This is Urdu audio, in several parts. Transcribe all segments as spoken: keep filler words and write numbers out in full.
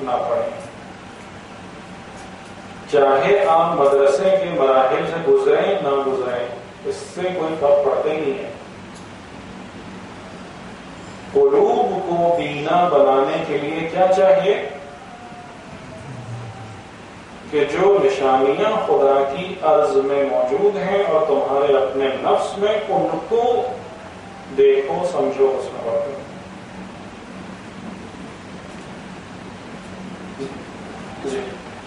نہ پڑھیں، چاہے آپ مدرسے کے مراحل سے گزریں نہ گزریں، اس سے کوئی فرق پڑتا ہی نہیں ہے۔ قلوب کو بینا بنانے کے لیے کیا چاہیے کہ جو نشانیاں خدا کی عرض میں موجود ہیں اور تمہارے اپنے نفس میں، ان کو دیکھو، سمجھو، اس میں بڑھو۔ جی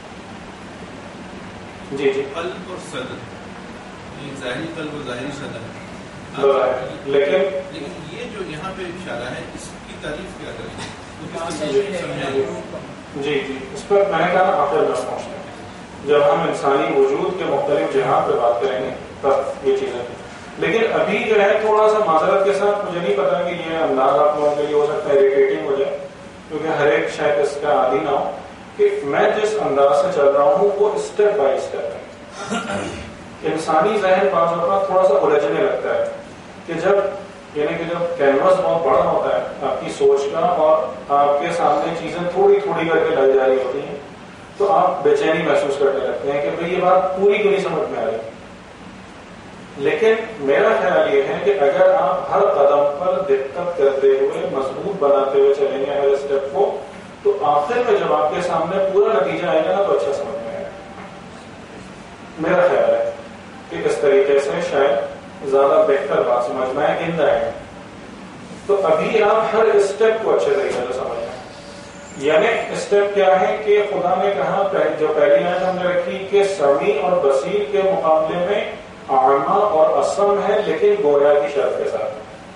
جی جی قلب اور صدر، ظاہری قلب اور ظاہری صدر، لیکن لیکن یہ جو یہاں پہ اشارہ ہے اس کی تعریف کیا کریں؟ جی جی اس پر میں نے کہا آخر میں پہنچنا ہے، جب ہم انسانی وجود کے مختلف جہاں پہ بات کریں گے تب یہ چیزیں، لیکن ابھی جو ہے تھوڑا سا معذرت کے ساتھ، مجھے نہیں پتا کہ یہ انداز آپ لوگوں کے لیے ہو سکتا ہے اریٹیٹنگ ہو جائے، کیونکہ ہر ایک شاید اس کا عادی نہ ہو کہ میں جس انداز سے چل رہا ہوں وہ اسٹیپ بائی اسٹیپ ہے۔ انسانی ذہن بعض اوقات تھوڑا سا الجھنے لگتا ہے کہ جب یعنی کہ جب کینوس بہت بڑا ہوتا ہے آپ کی سوچ کا اور آپ کے سامنے چیزیں تھوڑی تھوڑی کر کے ڈال جا رہی ہوتی ہیں تو آپ بے چینی محسوس کرنے لگتے ہیں کہ بھئی یہ بات پوری کی نہیں سمجھ میں آ رہی۔ لیکن میرا خیال یہ ہے کہ اگر آپ ہر قدم پر دقت کرتے ہوئے مضبوط بناتے ہوئے چلیں گے ہر اسٹیپ کو، تو آخر میں جب آپ کے سامنے پورا نتیجہ آئے گا نا تو اچھا سمجھ میں آئے گا۔ میرا خیال ہے کہ اس طریقے سے شاید زیادہ بہتر بات سمجھ میں آئے ان ہے۔ تو ابھی آپ ہر اسٹیپ کو اچھے طریقے سے سمجھ لیں، یعنی اسٹیپ کیا ہے کہ خدا نے کہا، جو پہلی آیت ہم نے رکھی کہ سمیع اور بصیر کے مقابلے میں اعمیٰ اور اصم ہے، لیکن گویا کی شرط کے ساتھ،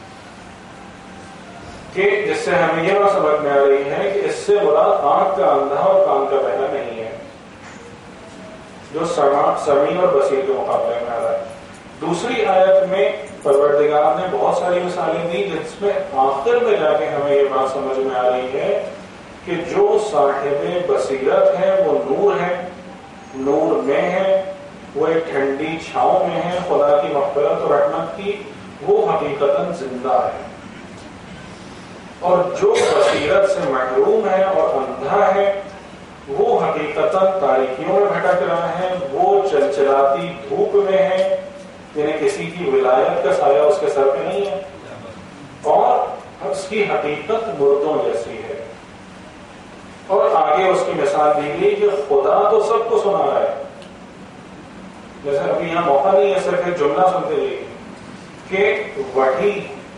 کہ جس سے ہمیں یہ بات سمجھ میں آ رہی ہے کہ اس سے مراد آنکھ کا اندھا اور کان کا بہرا نہیں ہے، جو سمیع اور بصیر کے مقابلے میں آ رہا ہے۔ دوسری آیت میں پروردگار نے بہت ساری مثالیں دی جس میں آخر میں جا کے ہمیں یہ بات سمجھ میں آ رہی ہے کہ جو صاحب بصیرت ہے وہ نور ہے، نور میں ہے، وہ ایک ٹھنڈی چھاؤں میں ہے خدا کی مغفرت اور رحمت کی، وہ حقیقتاً زندہ ہے، اور جو بصیرت سے محروم ہے اور اندھا ہے وہ حقیقتاً تاریکیوں میں بھٹک رہا ہے، وہ چلچلاتی دھوپ میں ہے، یعنی کسی کی ولایت کا سایہ اس کے سر پہ نہیں ہے، اور اس کی حقیقت مردوں جیسی ہے۔ اور آگے اس کی مثال دی گئی کہ خدا تو سب کو سنا رہا ہے، جیسے ابھی یہاں موقع نہیں ہے صرف ایک جملہ سنتے جائیے کہ وحی،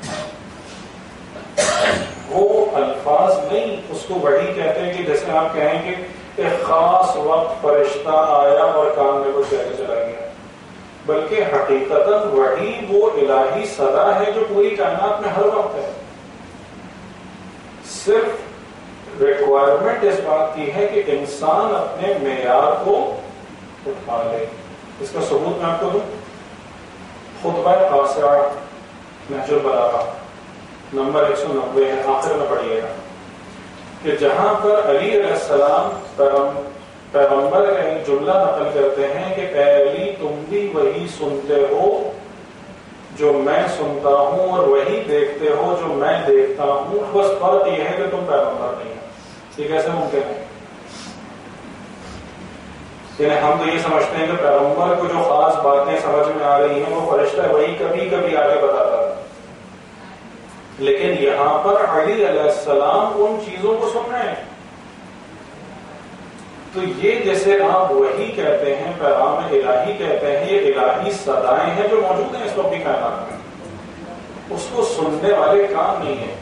وہ الفاظ نہیں، اس کو وحی کہتے ہیں کہ جیسے آپ کہیں کہ ایک خاص وقت فرشتہ آیا اور کان میں کچھ کہہ کے چلا گیا، بلکہ حقیقتاً وحی وہ الہی صدا ہے جو پوری کائنات میں ہر وقت ہے۔ صرف ریکوائرمنٹ اس بات کی ہے کہ انسان اپنے معیار کو اٹھا لے۔ اس کا ثبوت میں آپ کو دوں، خطبہ قاصرہ نہج البلاغہ نمبر ایک سو نبے ہے، آخر میں پڑھیے گا کہ جہاں پر علی علیہ السلام پیغمبر کا ایک جملہ نقل کرتے ہیں کہ اے علی تم بھی وہی سنتے ہو جو میں سنتا ہوں اور وہی دیکھتے ہو جو میں دیکھتا ہوں، بس فرق یہ ہے کہ تم پیغمبر نہیں ہو۔ یہ کیسے ممکن ہے؟ یعنی ہم تو یہ سمجھتے ہیں کہ پیغمبر کو جو خاص باتیں سمجھ میں آ رہی ہیں وہ فرشتہ وہی کبھی کبھی آگے بتاتا تھا، لیکن یہاں پر علی علیہ السلام ان چیزوں کو سن رہے ہیں۔ تو یہ جیسے آپ وہی کہتے ہیں، پیغام الہی کہتے ہیں، یہ الہی صدائیں ہیں جو موجود ہیں اس وقت کی کائنات میں، اس کو سننے والے کان نہیں ہیں۔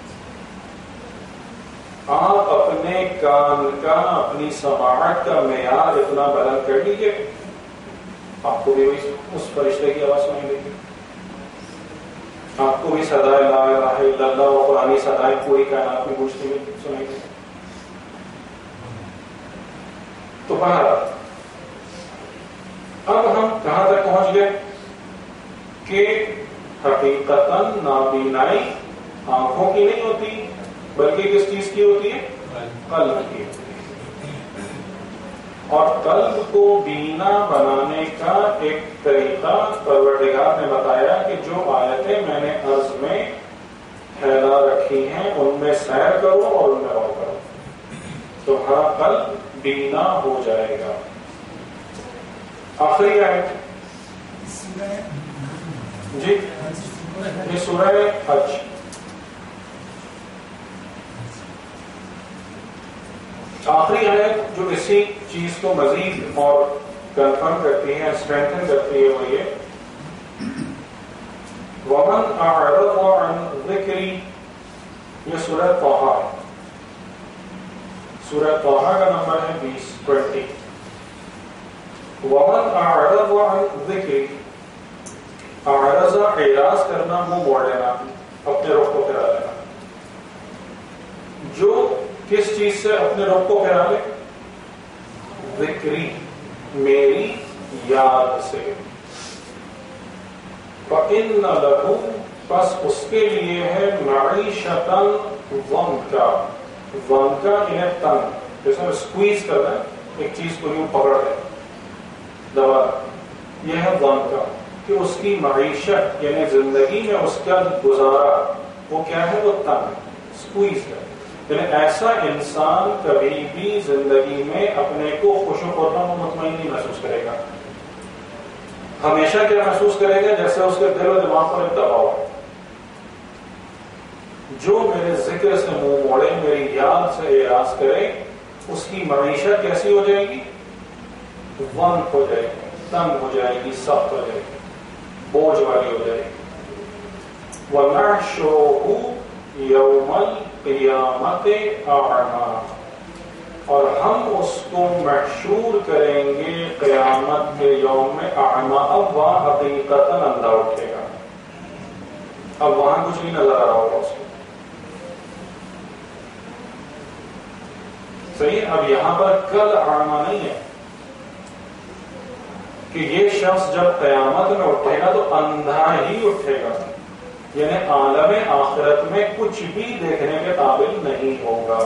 آپ اپنے کان کا، اپنی سماعت کا معیار اتنا بلند کر لیجیے، آپ کو بھی اس فرشتے کی آواز سنائی دے گی، آپ کو بھی صدا لا الہ الا اللہ اور قرآنی صدائیں پوری کائنات میں گونجتی ہوئی سنائی دے گی۔ تو بہرحال اب ہم کہاں تک پہنچ گئے کہ حقیقتاً نابینائی آنکھوں کی نہیں ہوتی بلکہ کس چیز کی ہوتی ہے؟ قلب کی ہوتی ہے۔ اور قلب کو بینا بنانے کا ایک طریقہ پروردگار نے بتایا کہ جو آیتیں میں نے عرض میں پھیلا رکھی ہیں ان میں سیر کرو اور ان میں غور کرو۔ تمہارا قلب بینا ہو جائے گا. آخری آیت جی یہ سورہ حج. آخری آیت جو اسی چیز کو مزید اور کنفرم کرتی ہے، اسٹرینتھن کرتی ہے، وہ یہ وَمَنْ أَعْرَضَ عَنْ ذِكْرِي. یہ سورہ طٰہٰ ہے. سورہ طٰہٰ کا نمبر ہے بیس ٹوینٹی. وَمَنْ أَعْرَضَ عَنْ ذِكْرِي. اعرض اعراض کرنا، منہ موڑ لینا، اپنے رخ کو پھرا لینا. جو کس چیز سے اپنے رخ کو پھرا لے؟ ذکری، میری یاد سے. فَإِنَّ لَهُ، پس اس کے لیے ہے معیشتاً ضنکا. ضنکا انہیں تنگ، جیسے ہم اسکویز کر رہے ہیں ایک چیز کو یوں پکڑ لیں دبا، یہ ہے ضنکا. کہ اس کی معیشت یعنی زندگی میں اس کا گزارا وہ کیا ہے؟ وہ تنگ، اسکویز ہے. یعنی ایسا انسان کبھی بھی زندگی میں اپنے کو خوش و خرم و مطمئن نہیں محسوس کرے گا. ہمیشہ کیا محسوس کرے گا؟ جیسے اس کے دل و دماغ پر ایک دباؤ ہے. جو میرے ذکر سے منہ موڑے، میری یاد سے اعراض کرے، اس کی معیشت کیسی ہو جائے گی؟ ضنک ہو جائے گی، تنگ ہو جائے گی، سخت ہو جائے گی، بوجھ والی ہو جائے گی. وَنَحْشُرُهُ يَوْمَ الْقِيَامَةِ أَعْمَىٰ. اور ہم اس کو محشور کریں گے قیامت کے یوم میں اعمیٰ. اب وہاں حقیقتاً اندھا اٹھے گا، اب وہاں کچھ نہیں نظر آ رہا ہوگا اس کو. صحیح. اب یہاں پر کل اعمیٰ نہیں ہے کہ یہ شخص جب قیامت میں اٹھے گا تو اندھا ہی اٹھے گا، یعنی عالم آخرت میں کچھ بھی دیکھنے کے قابل نہیں ہوگا.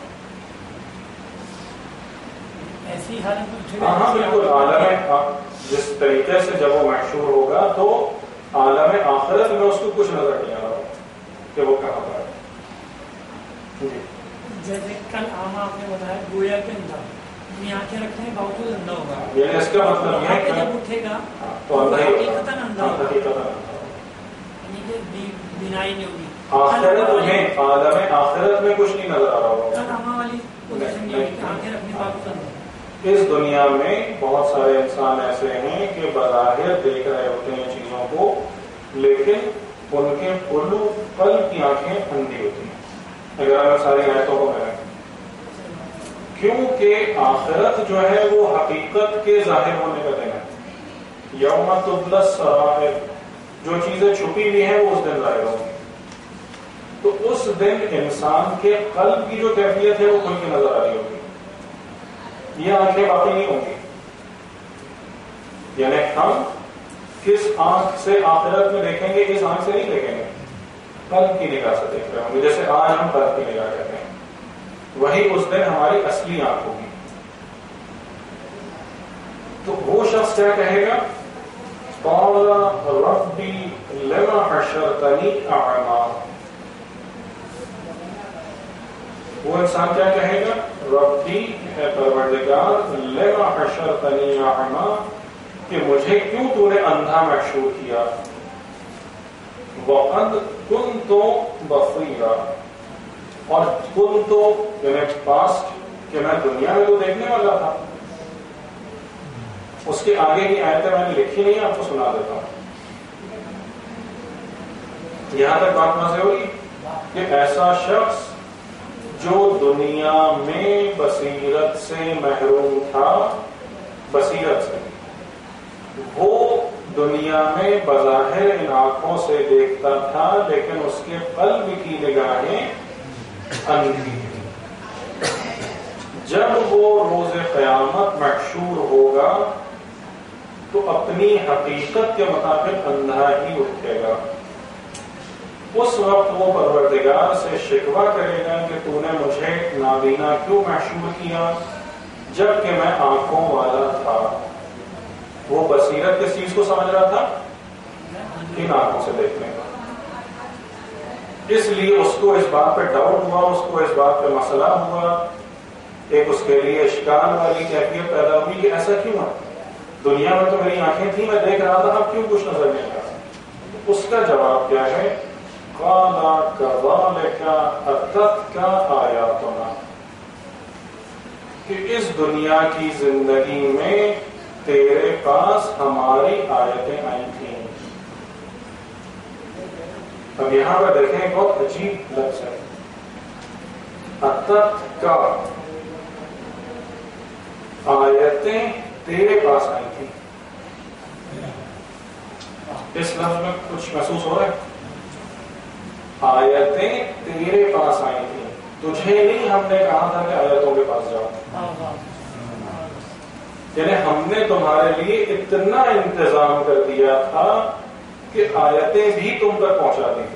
ایسی حالت ہاں ہاں بالکل. عالم جس طریقے سے جب وہ محشور ہوگا تو عالم آخرت میں اس کو کچھ نظر نہیں آ رہا کہ وہ کہاں پر ہے. جیسے کل عام آپ نے بتایا گویا کے اندھا، آنکھیں رکھنے کے باوجود اندھا ہوگا. یعنی اس کا مطلب یہ کہ جب اٹھے گا تو حقیقتاً اندھا ہوگا، حقیقتاً یعنی کہ بینائی نہیں ہوگی. آخرت میں عالم آخرت میں کچھ نہیں نظر آ رہا ہوگا. کل عام والی پوزیشن یہ ہے کہ آنکھیں رکھنے کے باوجود اندھا. اس دنیا میں بہت سارے انسان ایسے ہیں کہ بظاہر دیکھ رہے ہوتے ہیں چیزوں کو، لیکن ان کے قلب کی آنکھیں اندھی ہوتی ہیں. اگر ہم ساری آیتوں کو کریں، کیونکہ آخرت جو ہے وہ حقیقت کے ظاہر ہونے کا دن ہے. یوم تبلی السرائر، جو چیزیں چھپی ہوئی ہیں وہ اس دن ظاہر ہوں گی. تو اس دن انسان کے قلب کی جو کیفیت ہے وہ کھل کے نظر آ رہی ہوگی. یہ آنکھیں باقی نہیں ہوں گی. یعنی ہم کس آنکھ سے آخرت میں دیکھیں گے؟ کس آنکھ سے نہیں دیکھیں گے، قلب کی نگاہ سے دیکھ رہے ہوں گے. جیسے آج ہم قلب کی نگاہ کہتے ہیں، وہی اس دن ہماری اصلی آنکھ ہوگی. تو وہ شخص کیا کہے گا؟ قال ربی لما حشرتنی اعمیٰ. وہ انسان کیا کہے گا؟ ربی اے پروردگار، لما حشرتنی اعمیٰ، کہ مجھے کیوں تو نے اندھا محشور کیا. وقد کنت بصیرا، اور کن تو یعنی پاسٹ کہ میں دنیا میں تو دیکھنے والا تھا. اس کے آگے کی آیتیں میں نے لکھی نہیں، آپ کو سنا دیتا ہوں. یہاں تک بات واضح ہوگی کہ ایسا شخص جو دنیا میں بصیرت سے محروم تھا، بصیرت سے، وہ دنیا میں بظاہر ان آنکھوں سے دیکھتا تھا، لیکن اس کے قلب کی نگاہیں اندھی. جب وہ روز قیامت محشور ہوگا تو اپنی حقیقت کے مطابق اندھا ہی اٹھے گا. اس وقت وہ پروردگار سے شکوہ کرے گا کہ تو نے مجھے نابینا کیوں محشور کیا جبکہ میں آنکھوں والا تھا. وہ بصیرت کس چیز کو سمجھ رہا تھا؟ ان آنکھوں سے دیکھنے کا. اس لیے اس کو اس بات پہ ڈاؤٹ ہوا، اس کو اس بات پہ مسئلہ ہوا ایک اس کے لیے اشکال والی کیفیت پیدا ہوئی کہ ایسا کیوں ہے، دنیا میں تو میری آنکھیں تھیں، میں دیکھ رہا تھا، اب کیوں کچھ نظر نہیں آ رہا؟ اس کا جواب کیا ہے؟ قَالَ كَذَلِكَ أَتَتْكَ آيَاتُنَا، کہ اس دنیا کی زندگی میں تیرے پاس ہماری آیتیں آئی تھیں۔ اب یہاں پر دیکھیں بہت عجیب لفظ ہے، اتت کا، آیتیں تیرے پاس آئی تھیں۔ اس لفظ میں کچھ محسوس ہو رہا ہے؟ آیتیں تیرے پاس آئی تھیں، تجھے نہیں ہم نے کہا تھا کہ آیتوں کے پاس جاؤ، یعنی ہم نے تمہارے لیے اتنا انتظام کر دیا تھا کہ آیتیں بھی تم تک پہنچا دی تھی،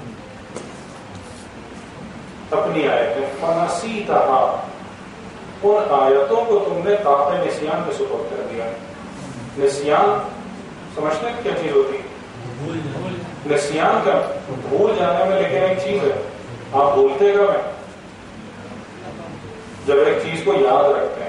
اپنی آیتیں، فَنَسِيتَهَا، ان آیتوں کو تم نے طاقت نسیان کے سپرد کر دیا۔ نسیان سمجھتے ہیں کیا چیز ہوتی ہے؟ نسیان کا بھول جانے میں، لیکن ایک چیز ہے، آپ بھولتے کب ہیں؟ جب ایک چیز کو یاد رکھتے ہیں،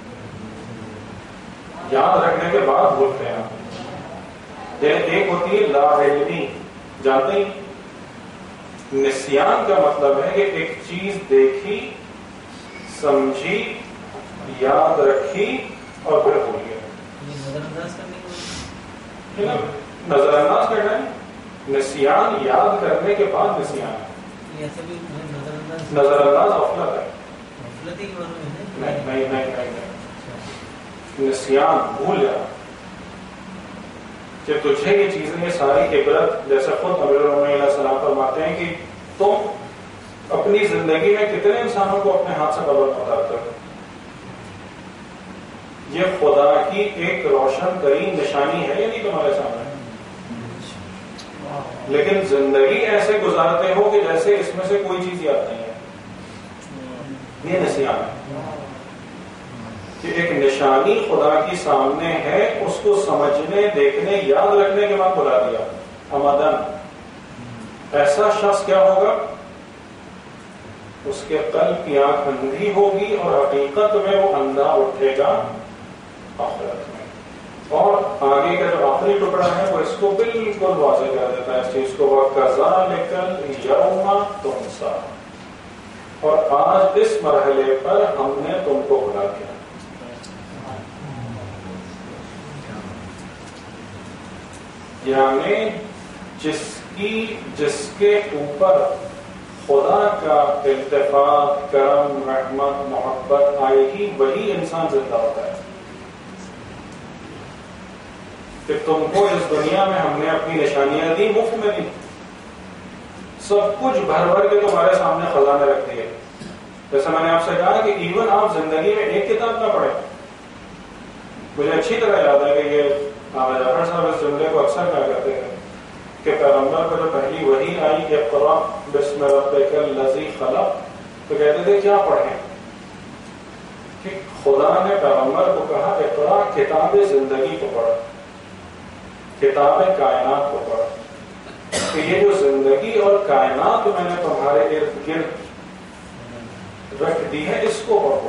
یاد رکھنے کے بعد بھولتے ہیں۔ ایک ہوتی ہے لا علمی، جانتے ہی، نسیان کا مطلب ہے کہ ایک چیز دیکھی، سمجھی، یاد رکھی اور پھر بھول گیا۔ نظر انداز کرنا ہے، نسیان یاد کرنے کے بعد نسیان ہے، نظر انداز غفلت ہے، نہیں نہیں نہیں نہیں، نسیان بھول جانا کہ تجھے یہ چیزیں، یہ ساری عبرت، جیسے خود امیر المومنین علیہ السلام فرماتے ہیں کہ تم اپنی زندگی میں کتنے انسانوں کو اپنے ہاتھ سے قبر میں اتارتے ہو، یہ خدا کی ایک روشن ترین نشانی ہے یا نہیں تمہارے سامنے؟ لیکن زندگی ایسے گزارتے ہو کہ جیسے اس میں سے کوئی چیز یاد نہیں ہے، یہ نسیان ہے کہ ایک نشانی خدا کی سامنے ہے، اس کو سمجھنے، دیکھنے، یاد رکھنے کے بعد بلا دیا امدن۔ ایسا شخص کیا ہوگا؟ اس کے قلب کی آنکھ اندھی ہوگی اور حقیقت میں وہ اندھا اٹھے گا آخرت میں۔ اور آگے کا جو آخری ٹکڑا ہے وہ اس کو بالکل واضح کر دیتا ہے اس چیز کو، وَكَذَلِكَ الْيَوْمَ تُنسَىٰ، اور آج اس مرحلے پر ہم نے تم کو بھلا دیا۔ یعنی جس کی جس کے اوپر خدا کا التفات، کرم، رحمت، محبت آئے گی، وہی انسان زندہ ہوتا ہے۔ کہ تم کو اس دنیا میں ہم نے اپنی نشانیاں دی، مفت میں دی، سب کچھ بھر بھر کے تمہارے سامنے خزانے رکھ دیے۔ جیسے میں نے آپ سے کہا کہ ایون آپ زندگی میں ایک کتاب نہ پڑھیں، مجھے اچھی طرح یاد ہے کہ یہ جعفر صاحب اس جملے کو اکثر کہا کرتے ہیں کہ پیغمبر کو جو پہلی وحی آئی اقرأ بسم ربک الذی خلق، تو کہتے تھے کیا پڑھیں؟ کہ خدا نے پیغمبر کو کہا اقرأ، کتاب زندگی کو پڑھ، کتاب کائنات کو پڑھ، کہ یہ جو زندگی اور کائنات میں نے تمہارے ارد گرد رکھ دی ہے، اس کو پڑھو۔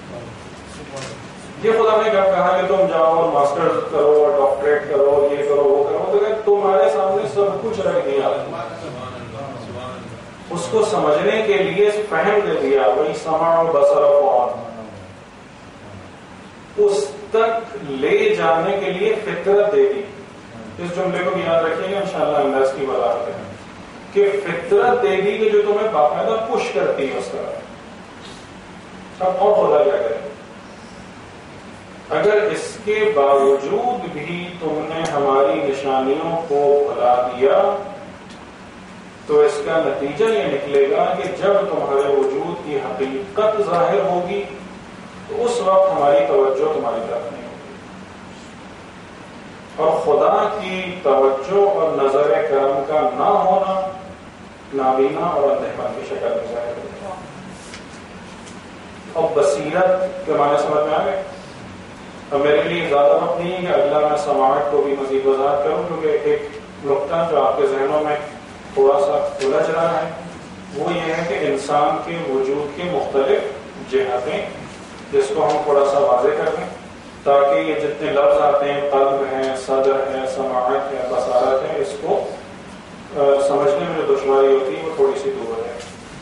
یہ خدا نے کب کہا کہ تم جاؤ اور ماسٹر کرو اور ڈاکٹریٹ کرو، یہ کرو وہ کرو، تو کہ تمہارے سامنے سب کچھ رکھ دیا، اس کو سمجھنے کے لیے فہم دے دیا، وہی سمع و بصر و فؤاد، اس تک لے جانے کے لیے فطرت دے دی۔ اس جملے کو بھی یاد رکھیے گا انشاءاللہ، انداز کی وضاحت ہے کہ فطرت دے دی کہ جو تمہیں باقاعدہ پش کرتی ہے اس طرح۔ اب اور خدا کیا کرے؟ اگر اس کے باوجود بھی تم نے ہماری نشانیوں کو بھلا دیا تو اس کا نتیجہ یہ نکلے گا کہ جب تمہارے وجود کی حقیقت ظاہر ہوگی تو اس وقت ہماری توجہ تمہاری طرف نہیں ہوگی، اور خدا کی توجہ اور نظر کرم کا نہ ہونا نابینا اور اندھے پن کی شکل میں ظاہر ہوگا۔ اور بصیرت کے معنی سمجھ میں آ گئے؟ اب میرے لیے زیادہ وقت نہیں ہے کہ اگلا میں سماعت کو بھی مزید وضاحت کروں، کیونکہ ایک نقطہ جو آپ کے ذہنوں میں تھوڑا سا الجھ رہا ہے وہ یہ ہے کہ انسان کے وجود کی مختلف جہتیں جس کو ہم تھوڑا سا واضح کر دیں تاکہ یہ جتنے لفظ آتے ہیں قلب ہے، صدر ہے، سماعت ہے، بصارت ہے، اس کو سمجھنے میں جو دشواری ہوتی ہے وہ تھوڑی سی دور ہے۔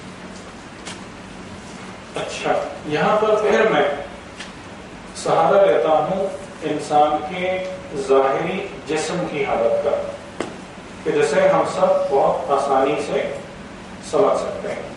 اچھا، یہاں پر پھر میں سہارا لیتا ہوں انسان کے ظاہری جسم کی حالت کا کہ جسے ہم سب بہت آسانی سے سمجھ سکتے ہیں۔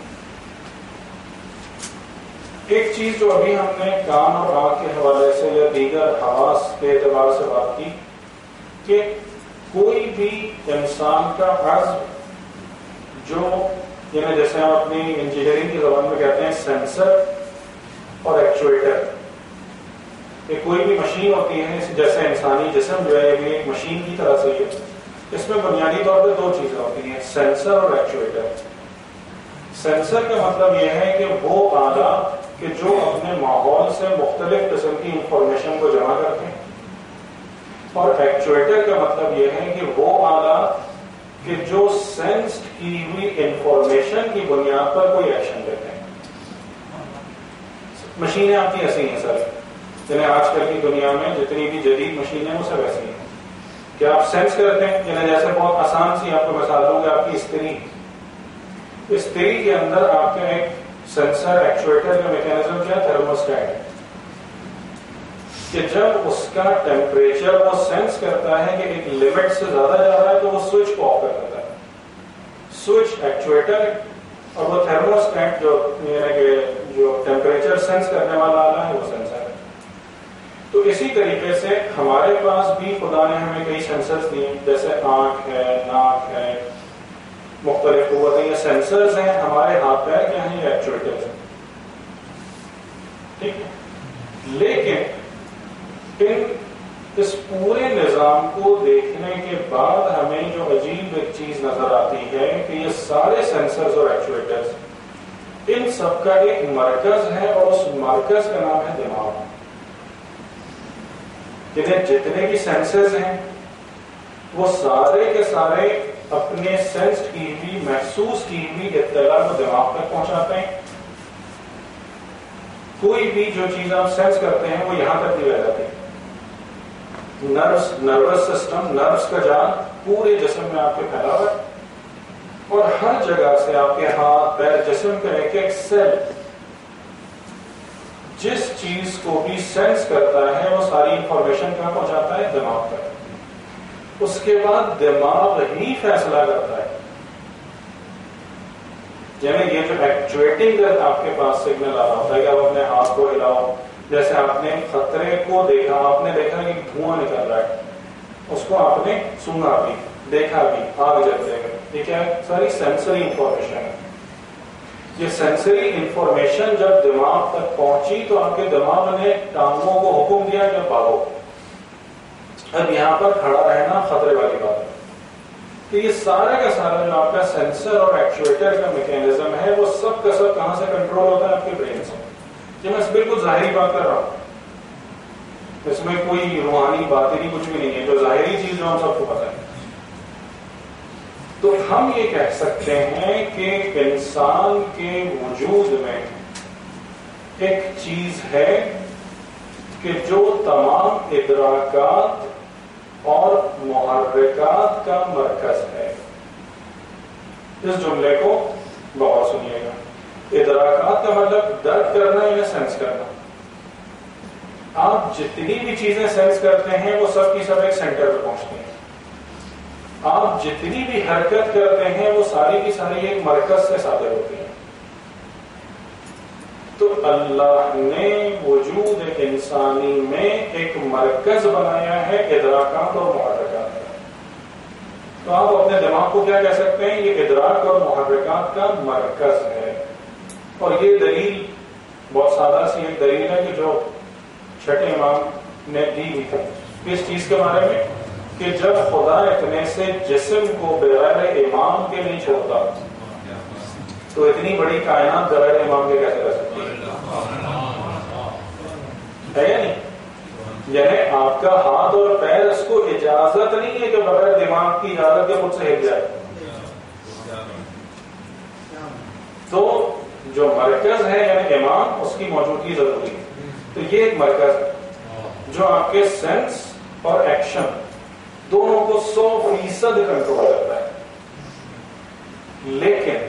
ایک چیز جو ابھی ہم نے کان اور آنکھ کے حوالے سے یا دیگر حواس کے اعتبار سے بات کی کہ کوئی بھی انسان کا عزم جو یعنی جیسے ہم اپنی انجینئرنگ کی زبان میں کہتے ہیں سینسر اور ایکچویٹر، کہ کوئی بھی مشین ہوتی ہے جیسے انسانی جسم جو ہے یہ بھی ایک مشین کی طرح سے ہے، اس میں بنیادی طور پہ دو چیزیں ہوتی ہیں، سینسر اور ایکچویٹر۔ سینسر کا مطلب یہ ہے کہ وہ آلہ کہ جو اپنے ماحول سے مختلف قسم کی انفارمیشن کو جمع کرتے ہیں، اور ایکچویٹر کا مطلب یہ ہے کہ وہ آلہ کہ جو سینس کی ہوئی انفارمیشن کی بنیاد پر کوئی ایکشن لیتے ہیں۔ مشینیں آپ کی ایسی ہیں سر، یعنی آج کل کی دنیا میں جتنی بھی جدید مشینیں وہ سب ایسی ہیں کہ آپ سینس کرتے ہیں، یعنی جیسے بہت آسان سی آپ کو مثال دوں گا، آپ کی استری استری کے اندر آپ کا ایک سینسر ایکچویٹر کا میکینزم کیا ہے، تھرموسٹیٹ، کہ جب اس کا ٹیمپریچر وہ سینس کرتا ہے کہ ایک لمٹ سے زیادہ جا رہا ہے تو وہ سوئچ کو آف کر دیتا ہے۔ سوئچ ایکچویٹر اور وہ تھرموسٹیٹ جو یعنی کہ جو ٹیمپریچر سینس کرنے والا آلہ ہے وہ سینسر ہے۔ تو اسی طریقے سے ہمارے پاس بھی خدا نے ہمیں کئی سینسرز دیے، جیسے آنکھ ہے، ناک ہے، مختلف قوتیں، یہ سینسرز ہیں۔ ہمارے ہاتھ پیر کیا ہیں، یہ ایکچویٹرز ہیں، ٹھیک ہے۔ لیکن ان اس پورے نظام کو دیکھنے کے بعد ہمیں جو عجیب ایک چیز نظر آتی ہے کہ یہ سارے سینسرز اور ایکچویٹرز ان سب کا ایک مرکز ہے، اور اس مرکز کا نام ہے دماغ۔ یعنی جتنے بھی سینسرز ہیں وہ سارے کے سارے اپنے سینس کی ہوئی محسوس کی ہوئی اطلاع کو دماغ تک پہنچاتے ہیں۔ کوئی بھی جو چیز آپ سینس کرتے ہیں وہ یہاں تک بھی رہ جاتی ہے۔ نروس نروس سسٹم، نروس کا جال پورے جسم میں آپ کے پھیلا ہوا ہے، اور ہر جگہ سے آپ کے ہاتھ پیر جسم کا ایک ایک سیل جس چیز کو بھی سینس کرتا ہے وہ ساری انفارمیشن کہاں پہنچاتا ہے، دماغ تک۔ اس کے بعد دماغ ہی فیصلہ کرتا ہے، یعنی یہ جو ایکچویٹنگ آپ کے پاس سگنل آ رہا ہوتا ہے کہ آپ اپنے ہاتھ کو ہلاؤ، جیسے آپ نے خطرے کو دیکھا، آپ نے دیکھا کہ دھواں نکل رہا ہے، اس کو آپ نے سنا بھی، دیکھا بھی، آگ جل جائے گا، یہ کیا ہے، ساری سینسری انفارمیشن ہے۔ یہ سینسری انفارمیشن جب دماغ تک پہنچی تو آپ کے دماغ نے ٹانگوں کو حکم دیا کہ بھاگو۔ اب یہاں پر کھڑا رہنا خطرے والی بات ہے کہ یہ سارا کا سارا جو آپ کا سینسر اور ایکچویٹر کا میکینزم ہے وہ سب کا سب کہاں سے کنٹرول ہوتا ہے، آپ کے برین سے۔ یہ میں بالکل ظاہری بات کر رہا ہوں، اس میں کوئی روحانی بات ہی کچھ بھی نہیں ہے، جو ظاہری چیز جو ہم سب کو پتہ ہے۔ تو ہم یہ کہہ سکتے ہیں کہ انسان کے وجود میں ایک چیز ہے کہ جو تمام ادراکات اور محرکات کا مرکز ہے۔ اس جملے کو بہت سنیے گا۔ ادراکات کا مطلب درک کرنا یا سینس کرنا۔ آپ جتنی بھی چیزیں سینس کرتے ہیں وہ سب کی سب ایک سینٹر پہ پہنچتی ہیں۔ آپ جتنی بھی حرکت کرتے ہیں وہ ساری کی ساری ایک مرکز سے صادر ہوتی ہیں۔ تو اللہ نے وجود انسانی میں ایک مرکز بنایا ہے ادراکات اور محرکات کا۔ تو آپ اپنے دماغ کو کیا کہہ سکتے ہیں، یہ ادراک اور محرکات کا مرکز ہے۔ اور یہ دلیل بہت سادہ سی ایک دلیل ہے کہ جو چھٹے امام نے دی ہوئی تھی اس چیز کے بارے میں کہ جب خدا اتنے سے جسم کو بغیر امام کے نہیں چھوڑتا تو اتنی بڑی کائنات بغیر امام کے کیسے رہ سکتی ہے یا نہیں؟ یعنی آپ کا ہاتھ اور پیر اس کو اجازت نہیں ہے کہ بغیر دماغ کی اجازت کے خود سے ہل جائے۔ تو جو مرکز ہے یعنی امام، اس کی موجودگی ضروری ہے۔ تو یہ ایک مرکز ہے جو آپ کے سینس اور ایکشن دونوں کو سو فیصد کنٹرول کرتا ہے. لیکن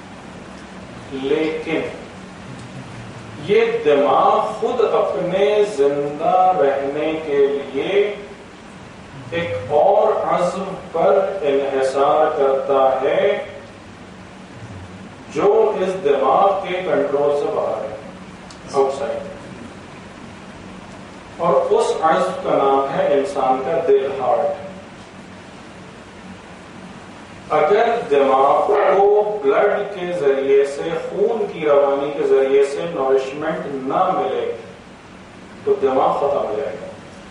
لیکن یہ دماغ خود اپنے زندہ رہنے کے لیے ایک اور عزم پر انحصار کرتا ہے جو اس دماغ کے کنٹرول سے باہر ہے، آؤٹ سائڈ. اور اس عزم کا نام ہے انسان کا دل، ہارٹ. اگر دماغ کو بلڈ کے ذریعے سے، خون کی روانی کے ذریعے سے نورشمنٹ نہ ملے تو دماغ ختم ہو جائے گا،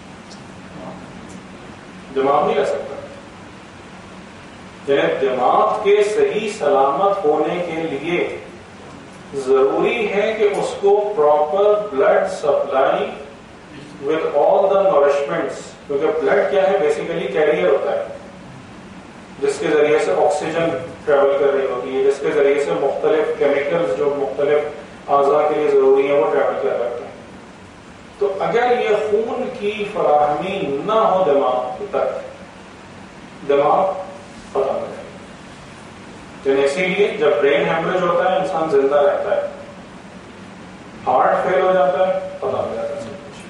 دماغ نہیں رہ سکتا. یعنی دماغ کے صحیح سلامت ہونے کے لیے ضروری ہے کہ اس کو proper blood supply with all the nourishments, کیونکہ بلڈ کیا ہے؟ بیسیکلی کیریئر ہوتا ہے جس کے ذریعے سے آکسیجن ٹریول کر رہی ہوتی ہے، جس کے ذریعے سے مختلف کیمیکلز جو مختلف اعضاء کے لیے ضروری ہیں وہ ٹریول کر رہتے ہیں. تو اگر یہ خون کی فراہمی نہ ہو دماغ تک، دماغ ختم ہو جائے گا. یعنی اسی لیے جب برین ہیمریج ہوتا ہے انسان زندہ رہتا ہے، ہارٹ فیل ہو جاتا ہے، ختم ہو جاتا ہے سب کچھ.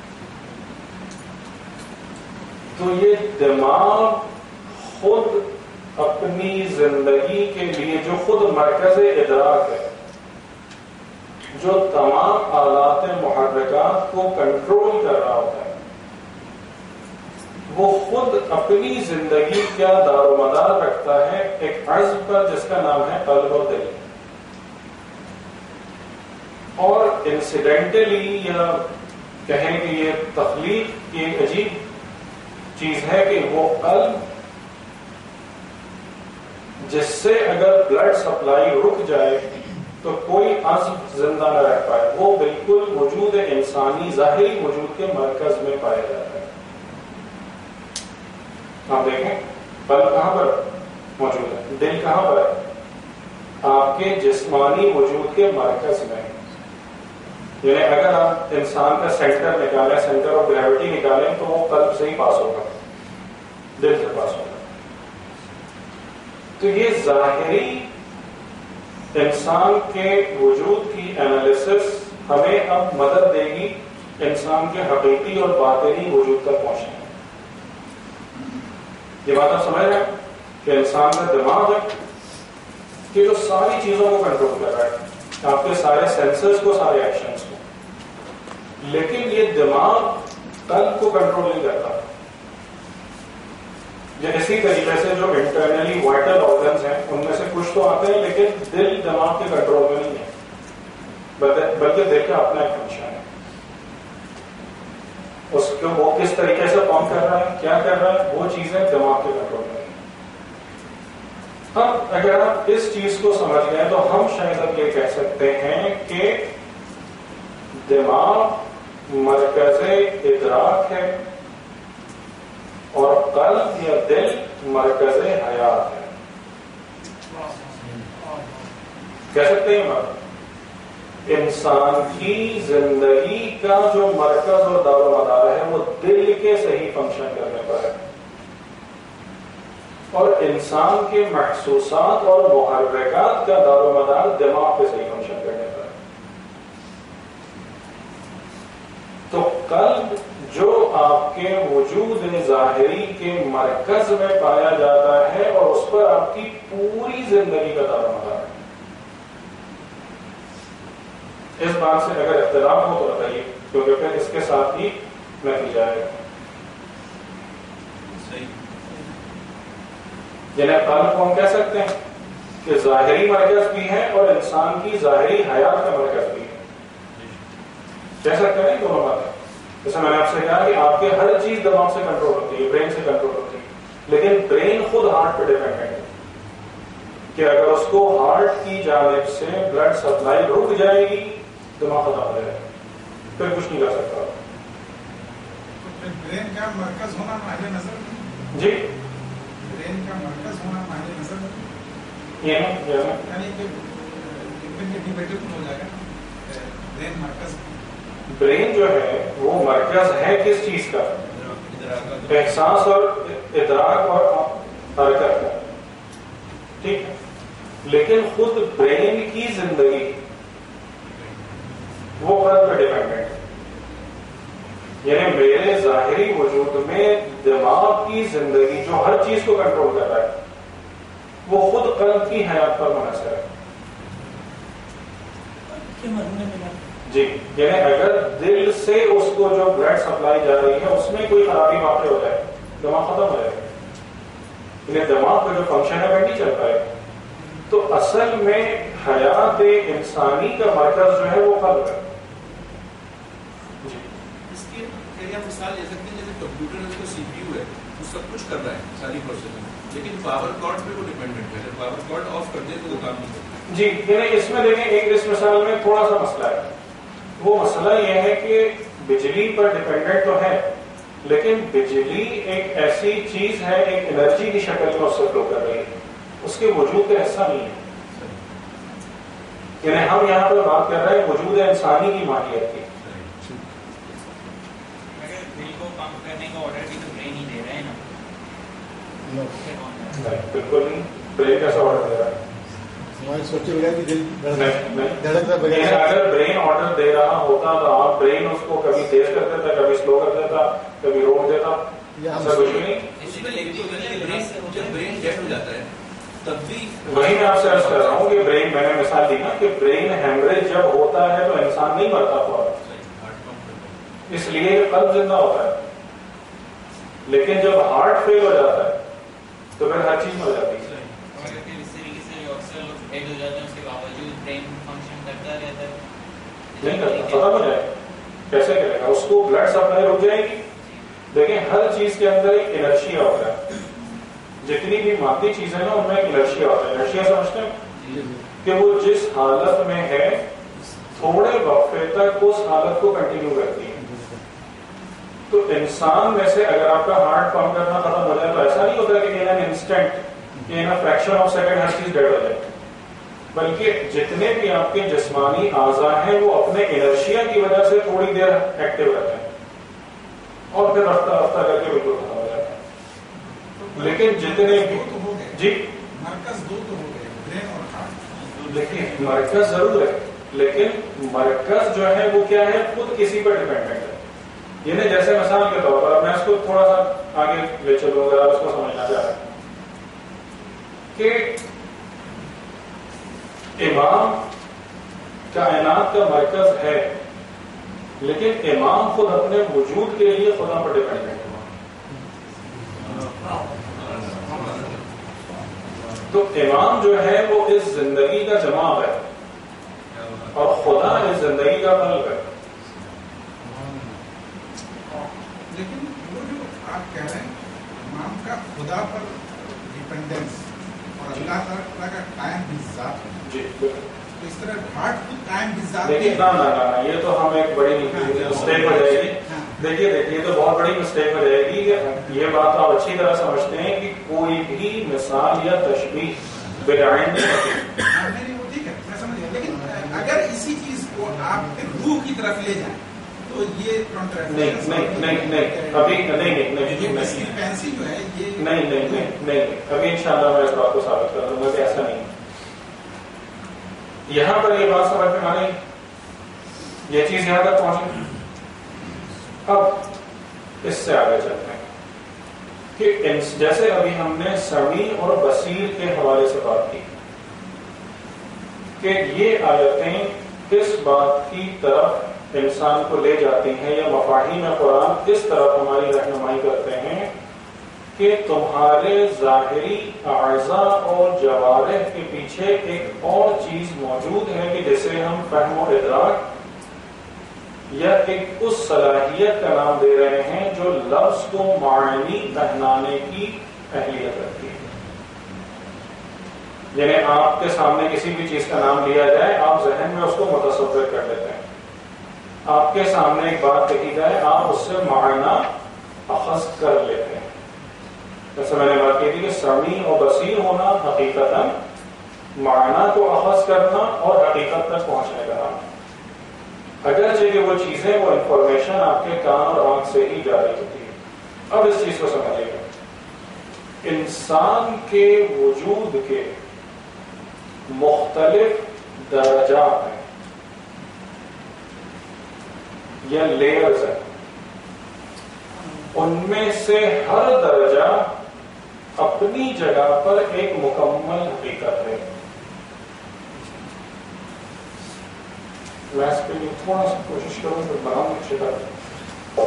تو یہ دماغ خود اپنی زندگی کے لیے جو خود مرکز ادراک ہے، جو تمام آلات محرکات کو کنٹرول کر رہا ہوتا ہے، وہ خود اپنی زندگی کا دار و مدار رکھتا ہے ایک عزم پر جس کا نام ہے قلب و دل. اور انسیڈنٹلی یا کہیں کہ یہ تخلیق کی ایک عجیب چیز ہے کہ وہ قلب جس سے اگر بلڈ سپلائی رک جائے تو کوئی عزم زندہ نہ رہ پائے، وہ بالکل وجود انسانی ظاہری وجود کے مرکز میں پایا جاتا ہے. آپ دیکھیں قلب کہاں پر موجود ہے، دل کہاں پر ہے؟ آپ کے جسمانی وجود کے مرکز میں. یعنی اگر آپ انسان کا سینٹر نکالیں، سینٹر آف گریوٹی نکالیں تو وہ قلب سے ہی پاس ہوگا، دل سے پاس ہوگا. تو یہ ظاہری انسان کے وجود کی انالیسس ہمیں اب مدد دے گی انسان کے حقیقی اور باطنی وجود تک پہنچنے. یہ بات آپ سمجھ رہے ہیں کہ انسان کا دماغ ہے کہ جو ساری چیزوں کو کنٹرول کر رہا ہے، آپ کے سارے سینسرز کو، سارے ایکشنز کو. لیکن یہ دماغ قلب کو کنٹرول نہیں کرتا. اسی طریقے سے جو انٹرنلی وائٹل آرگنز ہیں ان میں سے کچھ تو آتے ہیں لیکن دل دماغ کے کنٹرول میں نہیں ہے، بلکہ دل کا اپنا ایک فنکشن ہے. اس کو وہ کس طریقے سے کام کر رہا ہے، کیا کر رہا ہے، وہ چیزیں دماغ کے کنٹرول میں. اب اگر آپ اس چیز کو سمجھ گئے تو ہم شاید اب یہ کہہ سکتے ہیں کہ دماغ مرکز ادراک ہے اور قلب یا دل مرکز حیات ہے. کہہ سکتے ہیں بات، انسان کی زندگی کا جو مرکز اور دار و مدار ہے وہ دل کے صحیح فنکشن کرنے پر ہے، اور انسان کے محسوسات اور محرکات کا دار و مدار دماغ پہ صحیح فنکشن کرنے پر ہے. تو قلب جو آپ کے وجود ظاہری کے مرکز میں پایا جاتا ہے اور اس پر آپ کی پوری زندگی کا دار و مدار ہے. اس بات سے اگر اختلاف ہو تو بتائیے، کیونکہ پھر اس کے ساتھ ہی نتیجہ ہے. یعنی قلب کو ہم کہہ سکتے ہیں کہ ظاہری مرکز بھی ہے اور انسان کی ظاہری حیات کا مرکز بھی ہے. کہہ سکتے ہیں دونوں باتیں. جیسے میں نے آپ سے کہا کہ آپ کے ہر چیز دماغ سے کنٹرول ہوتی ہے، برین سے کنٹرول ہوتی ہے، لیکن برین خود ہارٹ پہ ڈیپینڈنٹ ہے کہ اگر اس کو ہارٹ کی جانب سے بلڈ سپلائی رک جائے گی دماغ ختم ہو جائے گا، پھر کچھ نہیں کر سکتا. برین کا مرکز ہونا ماہر نظر، جی برین کا مرکز ہونا ماہر نظر یہ ہے یعنی کہ ہو جائے گا برین مرکز. برین جو ہے وہ مرکز ہے کس چیز کا؟ احساس اور ادراک اور حرکت کا، ٹھیک ہے. لیکن خود برین کی زندگی وہ قلب پہ ڈیپینڈنٹ ہے. یعنی میرے ظاہری وجود میں دماغ کی زندگی جو ہر چیز کو کنٹرول کر رہا ہے وہ خود قلب کی حیات پر منحصر ہے. جی، یعنی اگر دل سے اس کو جو بلڈ سپلائی جا رہی ہے اس میں کوئی خرابی واقع ہو جائے دماغ ختم ہو جائے گا. یعنی دماغ کا جو فنکشن ہے وہ نہیں چل پائے. تو اصل میں حیات انسانی کا مرکز جو ہے وہ قلب ہے. جی، اس کی مثال لے سکتے ہیں جیسے کمپیوٹر اس کو سی پی یو ہے وہ سب کچھ کر رہا ہے ساری پروسیس، لیکن پاور کارڈ پہ وہ ڈیپینڈنٹ ہے. اگر پاور کارڈ آف کر دے تو وہ کام نہیں کرتا. جی، یعنی اس میں دیکھیں ایک اس مثال میں تھوڑا سا مسئلہ ہے. وہ مسئلہ یہ ہے کہ بجلی پر ڈیپینڈنٹ تو ہے لیکن بجلی ایک ایسی چیز ہے، ایک انرجی کی شکل میں اس سے فلو کر رہی ہے، اس کے وجود کا حصہ نہیں ہے. یعنی ہم یہاں پر بات کر رہے ہیں وجود انسانی کی ماہیت کی. دل کو پمپ کرنے کا آرڈر بھی تو برین ہی دے رہے ہیں نا. بالکل نہیں، برین کیسا آرڈر دے رہا ہے؟ اگر برین آرڈر دے رہا ہوتا تو آپ برین اس کو کبھی تیز کر دیتا، کبھی سلو کر دیتا، کبھی روک دیتا، ایسا کچھ بھی نہیں. جب برین ڈیڈ ہو جاتا ہے تب بھی وہی میں آپ سے عرض کر رہا ہوں کہ برین، میں نے مثال دی نا کہ برین ہیمریج جب ہوتا ہے تو انسان نہیں مرتا فوراً، اس لیے قلب زندہ ہوتا ہے. لیکن جب ہارٹ فیل ہو جاتا ہے تو پھر ہر چیز مر جاتی ہے. نہیں کرتا، ختم ہو جائے. کیسے کرے گا؟ اس کو بلڈ سپلائی رک جائے گی. دیکھیں ہر چیز کے اندر ایک انرشیا ہوتا ہے. جتنی بھی مادی چیزیں نا ان میں ایک انرشیا ہوتا ہے. انرشیا سمجھتے ہیں کہ وہ جس حالت میں ہے تھوڑے وقفے تک اس حالت کو کنٹینیو کرتی ہے. تو انسان میں سے اگر آپ کا ہارٹ پمپ کرنا ختم ہو جائے تو ایسا نہیں ہوتا کہ in an instant, in fraction of second ہر چیز ڈیڈ ہو جائے، بلکہ جتنے بھی آپ کے جسمانی اعضاء ہیں وہ اپنے انرشیا کی وجہ سے تھوڑی دیر ایکٹیو رہتے ہیں اور پھر رفتہ رفتہ کر کے بالکل ختم ہو جاتا ہے. لیکن جتنے بھی جی مرکز دو تو ہو گئے، برین اور ہارٹ. دیکھیے مرکز ضرور ہے لیکن مرکز جو ہے وہ کیا ہے؟ خود کسی پر ڈیپینڈنٹ ہے. یعنی جیسے مثال کے طور پر میں اس کو تھوڑا سا آگے لے چلوں گا، اس کو سمجھنا چاہ رہا ہوں کہ امام کائنات کا مرکز ہے لیکن امام خود اپنے وجود کے لیے خدا پر ڈیپینڈنٹ ہے. تو امام جو ہے وہ اس زندگی کا جماع ہے اور خدا اس زندگی کا قلب ہے. لیکن وہ جو آپ کہہ رہے ہیں امام کا خدا پر ڈیپینڈنس اور اللہ تعالیٰ کا قائم بالذات ہے، جی تو اس طرح ہارٹ خود قائم بالذات دیکھیے نہ نہ یہ تو ہم ایک بڑی مسٹیک ہو جائے گی. دیکھیے دیکھیے یہ تو بہت بڑی مسٹیک ہو جائے گی کہ یہ بات آپ اچھی طرح سمجھتے ہیں کہ کوئی بھی مثال یا تشبیہ بالعین نہیں ہوتی. وہ ٹھیک ہے میں سمجھ گیا، لیکن اگر اسی چیز کو آپ روح کی طرف لے جائیں تو یہ نہیں نہیں نہیں نہیں ابھی نہیں نہیں نہیں فینسی جو ہے یہ نہیں نہیں نہیں نہیں ابھی انشاءاللہ میں اس بات کو ثابت کر دوں گا کہ ایسا نہیں. یہاں پر یہ بات سمجھ میں آ رہی، یہ چیز یہاں تک پہنچی. اب اس سے آگے چلتے ہیں کہ جیسے ابھی ہم نے سمیع اور بصیر کے حوالے سے بات کی کہ یہ آیتیں اس بات کی طرف انسان کو لے جاتی ہیں یا مفاہیم قرآن اس طرف ہماری رہنمائی کرتے ہیں کہ تمہارے ظاہری اعضاء اور جوارح کے پیچھے ایک اور چیز موجود ہے کہ جسے ہم فہم و ادراک یا ایک اس صلاحیت کا نام دے رہے ہیں جو لفظ کو معنی پہنانے کی اہلیت رکھتی ہے. یعنی آپ کے سامنے کسی بھی چیز کا نام لیا جائے آپ ذہن میں اس کو متصور کر لیتے ہیں. آپ کے سامنے ایک بات کہی جائے آپ اس سے معنی اخذ کر لیتے ہیں. جیسے میں نے بات کی تھی کہ سمیع اور بصیر ہونا حقیقتاً، معنی کو اخذ کرنا اور حقیقت تک پہنچنے کا نام. اگرچہ کہ وہ چیزیں وہ انفارمیشن آپ کے کان اور آنکھ سے ہی جاری ہوتی ہے. اب اس چیز کو سمجھیے گا، انسان کے وجود کے مختلف درجات ہیں یا لیئرز ہیں، ان میں سے ہر درجہ اپنی جگہ پر ایک مکمل حقیقت ہے. میں اس کے لیے تھوڑا سا کوشش کروں کہ بناؤں اچھے طرح.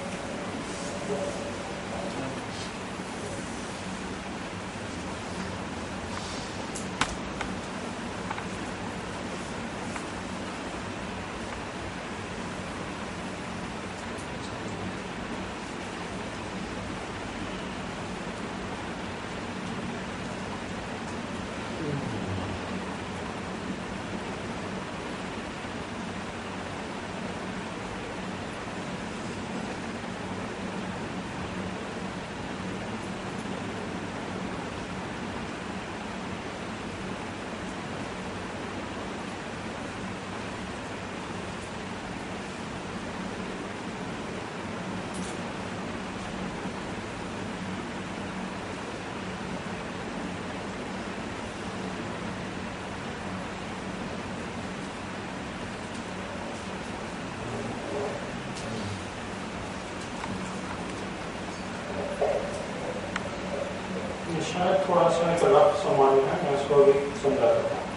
شاید تھوڑا سا ایک رف سامان ہے، میں اس کو بھی سمجھا دیتا ہوں.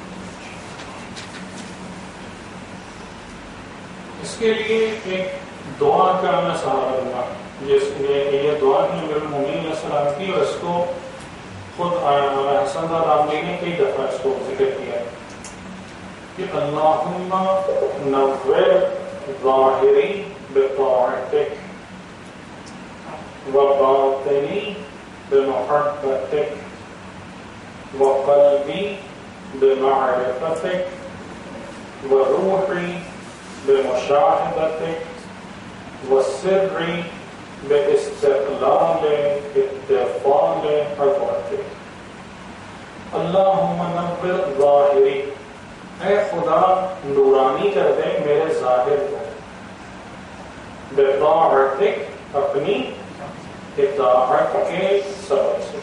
اس کے لیے ایک دعا کا میں سہارا دوں گا، جس یہ دعا کی امیر المومنین علیہ السلام کی، اور اس کو خود حسن راملی نے کئی دفعہ اس کو ذکر کیا ہے کہ اللہم نور ظاہری بطاعتک وباطنی بمحبتك وقلبي بمعرفتك وروحي بمشاهدتك وسري باستقلال اتصال حضرتك. اللهم نور ظاہری، اے خدا نورانی کر دے میرے ظاہر کو، بطاعتك اپنی اطاعت کے سبب سے،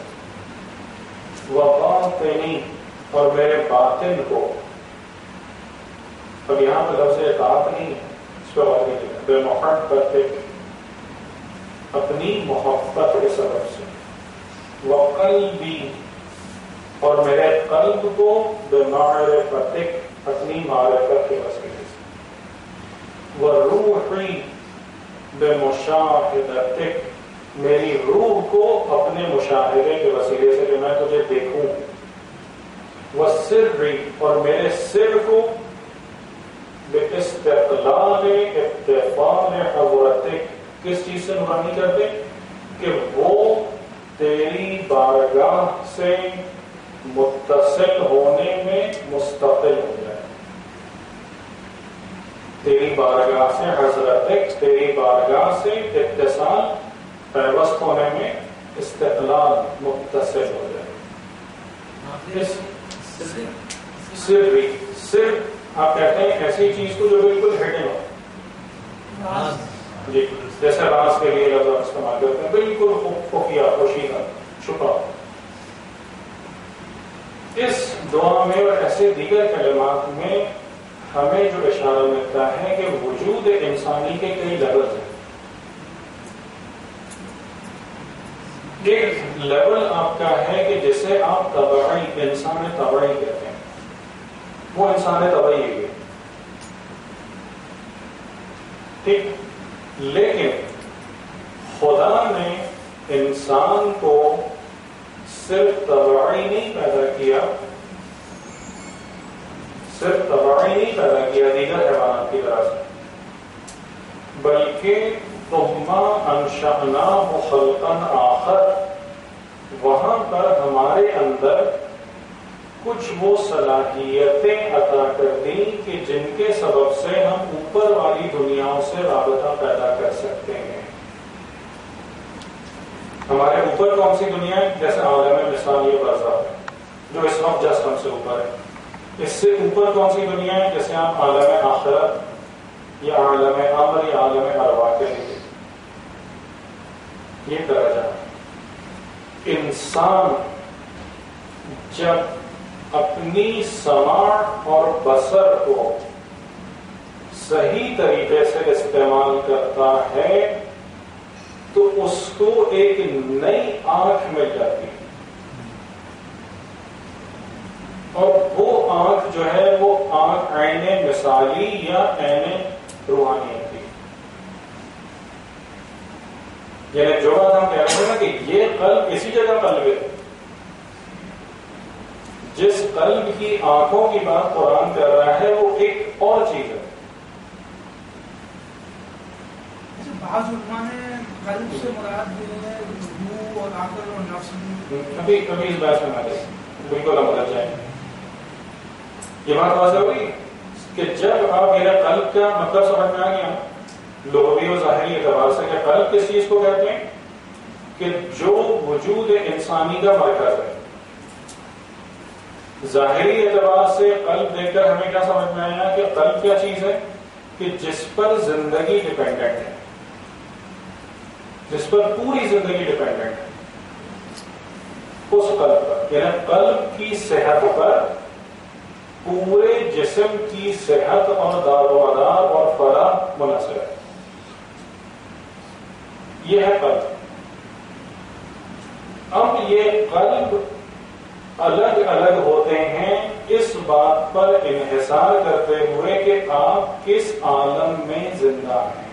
وباطنی اور میرے باطن کو. اب یہاں پہ لفظ اطاعت نہیں ہے، اس پہ بات نہیں ہے، بے محبت اپنی محبت کے سبب سے، وقلبی اور میرے قلب کو بمعرفتک اپنی معرفت کے وسیلے سے، وروحی بمشاہدتک میری روح کو اپنے مشاہدے کے وسیلے سے کہ میں تجھے دیکھوں، وسری اور میرے سر کو باستقلال اتصال حضرتک کس چیز سے نورانی کر دے کہ وہ تیری بارگاہ سے متصل ہونے میں مستقل ہو جائے. تیری بارگاہ سے حضرتک تیری بارگاہ سے اتصال پیوست ہونے میں استقلال متصل ہو جائے. سر بھی سر آپ کہتے ہیں ایسی چیز کو جو بالکل ہڈن ہو، جی جیسے راز کے لیے لفظ استعمال کرتے ہیں، بالکل خفیہ پوشیدہ چھپا. اس دعا میں اور ایسے دیگر کلمات میں ہمیں جو اشارہ ملتا ہے کہ وجود انسانی کے کئی لیولز ہیں. ایک لیول آپ کا ہے کہ جسے آپ طبعی انسان طبعی کہتے ہیں، وہ انسان طبعی ہے ٹھیک. لیکن خدا نے انسان کو صرف طبعی نہیں پیدا کیا، صرف طبعی نہیں پیدا کیا دیگر حیوانات کی طرح سے، بلکہ ثم انشأناه خلقا آخر، وہاں پر ہمارے اندر کچھ وہ صلاحیتیں عطا کر دیں کہ جن کے سبب سے ہم اوپر والی دنیاؤں سے رابطہ پیدا کر سکتے ہیں. ہمارے اوپر کون سی دنیا ہے؟ جیسے عالم مثال یہ برزخ ہے جو اس وقت جسٹ ہم سے اوپر ہے. اس سے اوپر کون سی دنیا ہے؟ جیسے آپ عالم آخرت یا عالم امر یا عالم ارواح کے لیے یہ درجہ. انسان جب اپنی سماع اور بصر کو صحیح طریقے سے استعمال کرتا ہے تو اس کو ایک نئی آنکھ مل جاتی ہے، اور وہ آنکھ جو ہے وہ آنکھ عین مثالی یا عین روحانیت کی. یعنی جو بات ہم کہہ رہے ہیں نا کہ یہ قلب اسی جگہ قلب ہے، جس قلب کی آنکھوں کی بات قرآن کر رہا ہے وہ ایک اور چیز ہے. بعض علماء نے قلب سے مراد جو ہے روح اور عقل اور نفس. ابھی کبھی اس بات میں نہ لیں، بالکل ہم بدل جائیں. یہ بات واضح ہوئی کہ جب آپ میرا قلب کا مطلب سمجھ میں آ گیا لغوی و ظاہری اعتبار سے کہ قلب کس چیز کو کہتے ہیں کہ جو وجود انسانی کا مرکز ہے. ظاہری اعتبار سے قلب دیکھ کر ہمیں کیا سمجھ میں آیا کہ قلب کیا چیز ہے کہ جس پر زندگی ڈیپینڈنٹ ہے، جس پر پوری زندگی ڈیپینڈنٹ ہے، اس قلب پر. یعنی قلب کی صحت پر پورے جسم کی صحت اور دار و مدار اور فلاح منحصر ہے. یہ ہے قلب. اب یہ قلب الگ الگ ہوتے ہیں اس بات پر انحصار کرتے ہوئے کہ آپ کس عالم میں زندہ ہیں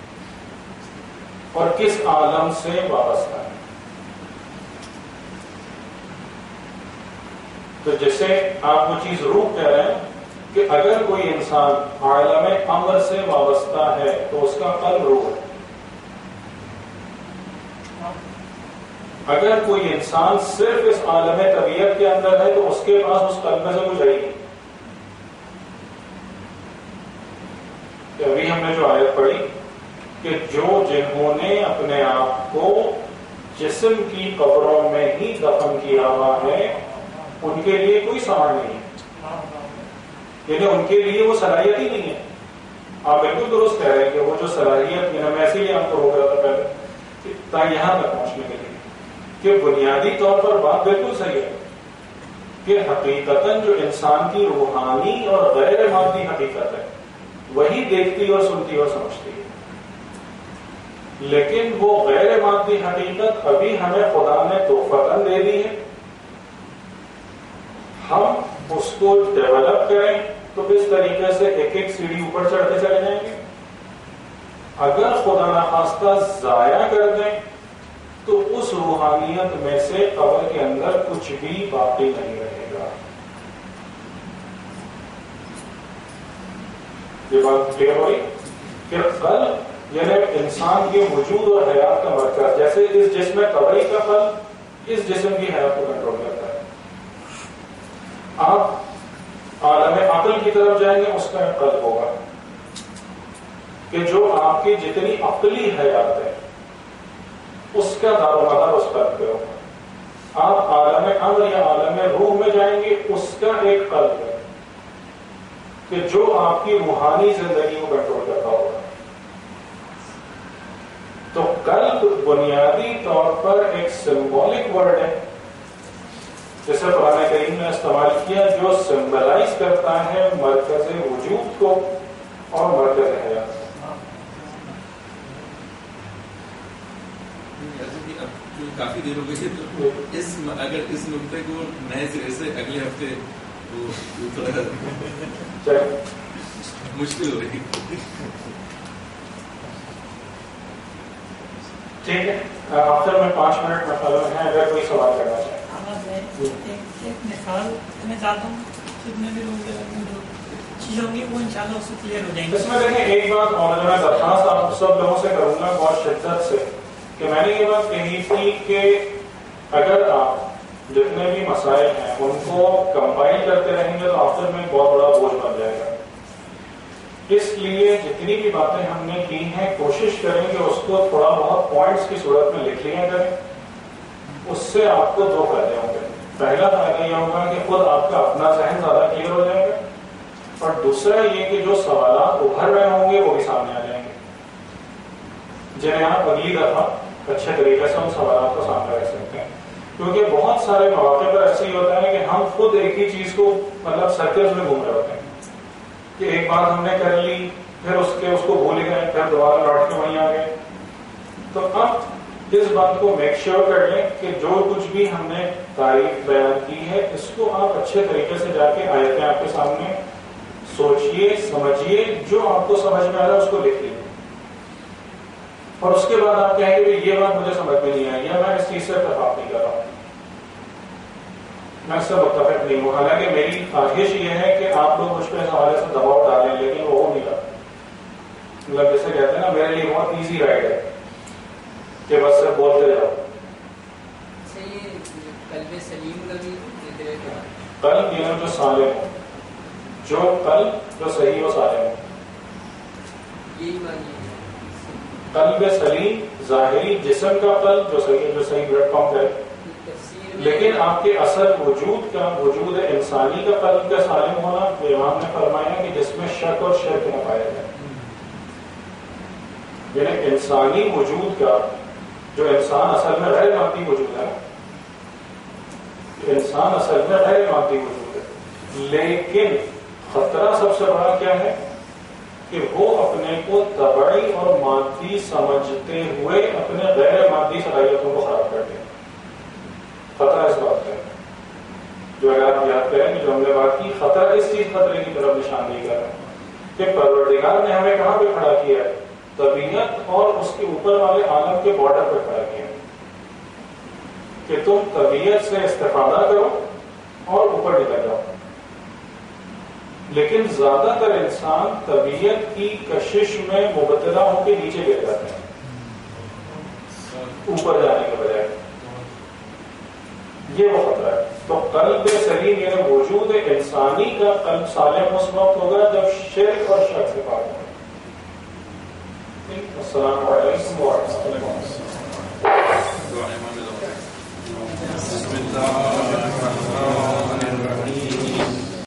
اور کس عالم سے وابستہ ہیں. تو جیسے آپ وہ چیز روح کہہ رہے ہیں کہ اگر کوئی انسان عالم امر سے وابستہ ہے تو اس کا قلب روح ہے. اگر کوئی انسان صرف اس عالم طبیعت کے اندر ہے تو اس کے پاس اس قلب میں سے کچھ ہے ہی. کہ ابھی ہم نے جو آیت پڑھی کہ جو جنہوں نے اپنے آپ کو جسم کی قبروں میں ہی دفن کیا ہوا ہے ان کے لیے کوئی سامان نہیں ہے، یعنی ان کے لیے وہ صلاحیت ہی نہیں ہے. آپ بالکل درست کہہ رہے ہیں کہ وہ جو صلاحیت ہے، میں اسی لیے آپ کو روک رہا تھا پہلے تاکہ یہاں تک پہنچنے کے لیے کہ بنیادی طور پر بات بالکل صحیح ہے کہ حقیقتاً جو انسان کی روحانی اور غیر مادی حقیقت ہے وہی دیکھتی اور سنتی اور سمجھتی ہے، لیکن وہ غیر مادی حقیقت ابھی ہمیں خدا نے توفتاً دے دی ہے. ہم اس کو ڈیولپ کریں تو اس طریقے سے ایک ایک سیڑھی اوپر چڑھتے چلے جائیں گے. اگر خدا نخواستہ ضائع کر دیں تو اس روحانیت میں سے قبر کے اندر کچھ بھی باقی نہیں رہے گا. یہ بات کلیئر ہوئی کہ قلب یعنی انسان کے وجود اور حیات کا مرکز، جیسے اس جسم قبری کا قلب اس جسم کی حیات کو کنٹرول کرتا ہے. آپ عالم عقل کی طرف جائیں گے اس کا ایک قلب ہوگا کہ جو آپ کی جتنی عقلی حیات ہے اس کا دار و مدار اس قلب پہ ہوگا. آپ عالم امر یا عالم روح میں جائیں گے اس کا ایک قلب ہے کہ جو آپ کی روحانی زندگی کو کنٹرول کرتا ہوگا. تو قلب بنیادی طور پر ایک سمبولک ورڈ ہے جیسے قرآن کریم نے استعمال کیا جو سمبلائز کرتا ہے مرکز وجود کو اور مرکز حیات. کافی دیر ہو گئی تو اس اگر اس نقطے کو نئے سرے سے اگلے ہفتے مشکل ہو رہی. ٹھیک ہے، آخر میں پانچ منٹ مسئلہ ہے اگر کوئی سوال کرنا چاہے. ایک مثال میں چاہتا ہوں جتنے بھی لوگ چیزوں کی وہ انشاءاللہ اس سے کلیئر ہو جائیں گے. اس میں دیکھیں ایک بات اور جو میں درخواست آپ سب لوگوں سے کروں گا بہت شدت سے کہ میں نے یہ بات کہی تھی کہ اگر آپ جتنے بھی مسائل ہیں ان کو کمپائل کرتے رہیں گے تو آخر میں بہت بڑا بوجھ بن جائے گا. اس لیے جتنی بھی باتیں ہم نے کی ہیں کوشش کریں کہ اس کو تھوڑا بہت پوائنٹس کی صورت میں لکھ لیا کریں. اس سے آپ کو دو فائدے ہوں گے. پہلا فائدہ یہ ہوگا کہ خود آپ کا اپنا ذہن زیادہ کلیئر ہو جائے گا اور دوسرا یہ کہ جو سوالات ابھر رہے ہوں گے وہ بھی سامنے آ جائیں گے، جنہیں آپ اگلی دفعہ اچھے طریقے سے ان سوالات کو سامنے رکھ سکتے ہیں. کیونکہ بہت سارے مواقع پر ایسے ہی ہوتا ہے کہ ہم خود ایک ہی چیز کو مطلب سرکلز میں گھوم رہے ہوتے ہیں کہ ایک بات ہم نے کر لی، پھر اس کے اس کو بھول گئے، پھر دوبارہ لوٹ کے وہیں آ گئے. تو اب اس بات کو میک شیور کر لیں کہ جو کچھ بھی ہم نے تاریخ بیان کی ہے اس کو آپ اچھے طریقے سے جا کے آیتیں آپ کے سامنے سوچئے، سمجھیے، جو آپ کو سمجھ میں آ رہا ہے اس کو لکھ لیجیے، اور اس کے بعد آپ کہیں گے یہ بات مجھے سمجھ میں نہیں آئی یا میں اس چیز سے اتفاق نہیں کر رہا ہوں، میں اس سے متفق نہیں ہوں. حالانکہ میری خواہش یہ ہے کہ آپ لوگ مجھ پہ اس حوالے سے دباؤ ڈالیں، لیکن وہ ہو نہیں رہا. مطلب جیسے کہتے ہیں نا میرے لیے بہت ایزی رائڈ ہے کہ بس صرف بولتے جاؤ. قلب سلیم کا بھی قلب یہ جو سالم ہو، جو قلب جو صحیح و سالم ہو، یہی معنی ہے. قلب سلیم ظاہری جسم کا قلب جو صحیح جو صحیح بلڈ پمپ ہے، لیکن آپ کے اصل وجود کا وجود انسانی کا قلب کا سالم ہونا، امام نے فرمایا کہ جس میں شک اور شرک نہ پایا جائے. یعنی انسانی وجود کا جو انسان اصل میں غیر مادی وجود ہے، انسان اصل میں غیر مادی وجود ہے، لیکن خطرہ سب سے بڑا کیا ہے کہ وہ اپنے کو طبعی اور مادی سمجھتے ہوئے اپنے غیر مادی صلاحیتوں کو خراب کر دیں. خطرہ اس بات کا ہے، جو اگر آپ یاد کریں کہ جو ہم نے بات کی، خطرہ اس چیز خطرے کی طرف نشاندہی کر رہے ہیں کہ پروردگار نے ہمیں کہاں پہ کھڑا کیا ہے؟ طبیعت اور اس کے اوپر والے عالم کے بارڈر پہ کھڑا کیا ہے کہ تم طبیعت سے استفادہ کرو اور اوپر نکل جاؤ. لیکن زیادہ تر انسان طبیعت کی کشش میں مبتلا ہو کے نیچے گر جاتے ہیں اوپر جانے کے بجائے. یہ وہ خطرہ ہے. تو قلب سلیم یعنی وجود انسانی کا قلب سالم اس وقت ہوگا جب شرک اور شک سے پاک ہوگا. السلام علیکم ورحمۃ اللہ.